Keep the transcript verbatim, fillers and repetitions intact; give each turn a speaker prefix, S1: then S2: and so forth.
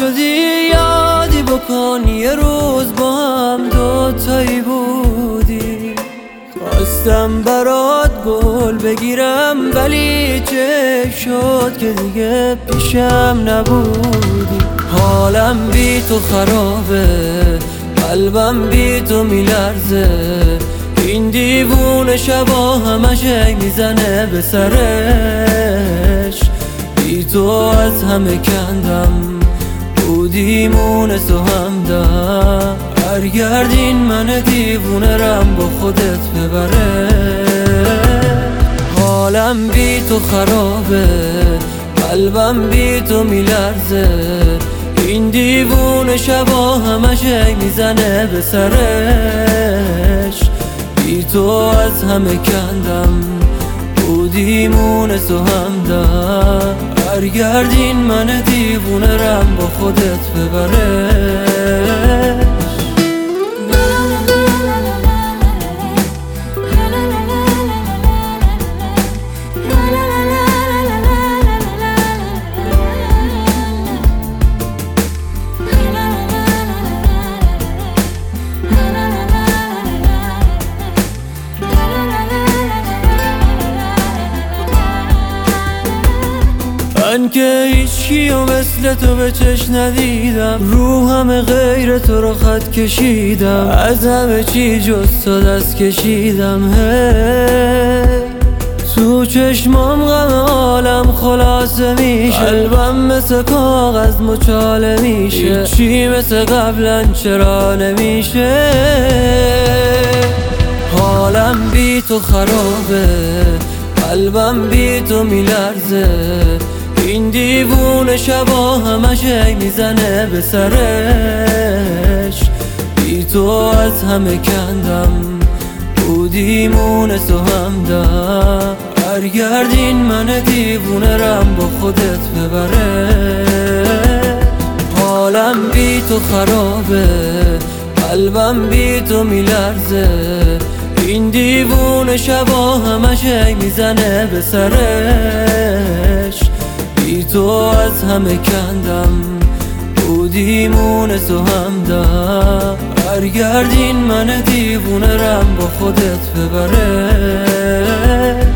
S1: شدی یادی بکن یه روز با هم دوتایی بودی. خواستم برات گل بگیرم ولی چه شد که دیگه پیشم نبودی. حالم بی تو خرابه، قلبم بی تو میلرزه، این دیوونه شبا همش میزنه به سرش. بی تو از همه کندم، بودیمونه تو همدم، برگردین من دیوونه رم با خودت ببره. حالم بی تو خرابه، قلبم بی تو میلرزه، این دیوونه شبا همش میزنه به سرش. بی تو از همه کندم، بودیمونه تو همدم، برگردین من دیوونه رم با خودت ببره. من که هیچکی و مثل تو به چشم ندیدم، رو همه غیر تو رو خط کشیدم، از همه چی جز تو دست کشیدم. هی تو چشمام غم عالم خلاصه میشه، قلبم مثل کاغذ مچاله میشه، هیچی مثل قبلا چرا نمیشه. حالم بی تو خرابه، قلبم بی تو میلرزه، این دیوونه شبا همش میزنه به سرش. بی تو از همه کندم، بودیمونه تو همدم، برگردین من دیوونه رم با خودت ببره. حالم بی تو خرابه، قلبم بی تو میلرزه، این دیوونه شبا همش میزنه به سرش. بی تو از همه کندم، بودیمونه تو همدم، برگردین من دیوونه رم با خودت ببره.